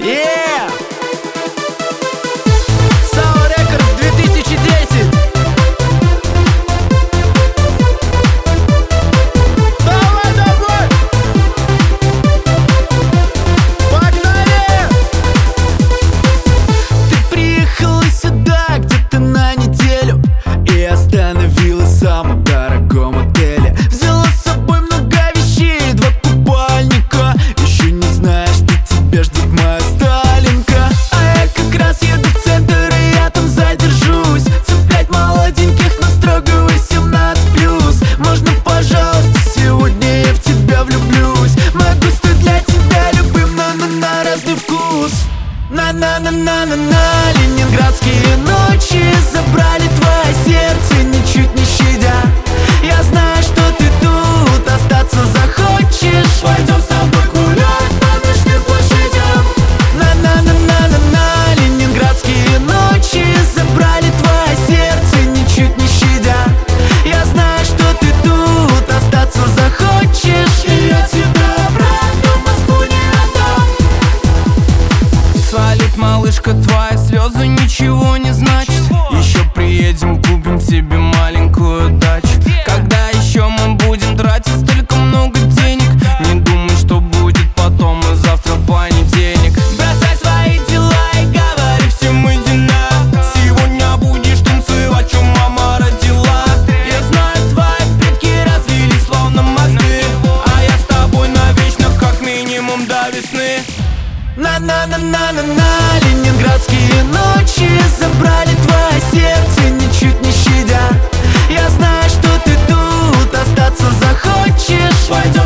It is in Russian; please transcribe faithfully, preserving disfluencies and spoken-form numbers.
Yeah! Sour Records две тысячи десять. Давай, давай! Погнали! Ты приехала сюда где-то на неделю и остановилась в самом дорогом отеле. Взяла с собой много вещей, два купальника. Еще не знаешь, что тебя ждет моя Сталинка. А я как раз еду в центр, и я там задержусь. Цеплять молоденьких, но строго восемнадцать плюс. Можно, пожалуйста, сегодня я в тебя влюблюсь. Могу стать для тебя любым, но на, на разный вкус. На-на-на-на-на-на. Ленинградские ночи забрали твое сердце, ничуть не щадя. Я знаю, что ты тут остаться захочешь. Пойдем с тобой гулять по ночным площадям. На-на-на-на-на-на. Ленинградские ночи забрали твое сердце, ничуть не щадя. Я знаю, что ты тут остаться захочешь, и я тебя обратно в Москву не отдам. Свалит, малышка, твои слезы ничего не значат. Еще приедем, купим себе маленькую дачу. Когда еще мы будем тратить столько много денег? Не думай, что будет потом, и завтра понедельник. Бросай свои дела и говори всем иди на. Сегодня будешь танцевать, что мама родила. Я знаю, твои предки развились словно мосты, а я с тобой навечно, как минимум до весны. На-на-на-на-на-на. Ленинградские ночи забрали твое сердце, ничуть не щадя. Я знаю, что ты тут остаться захочешь. Пойдем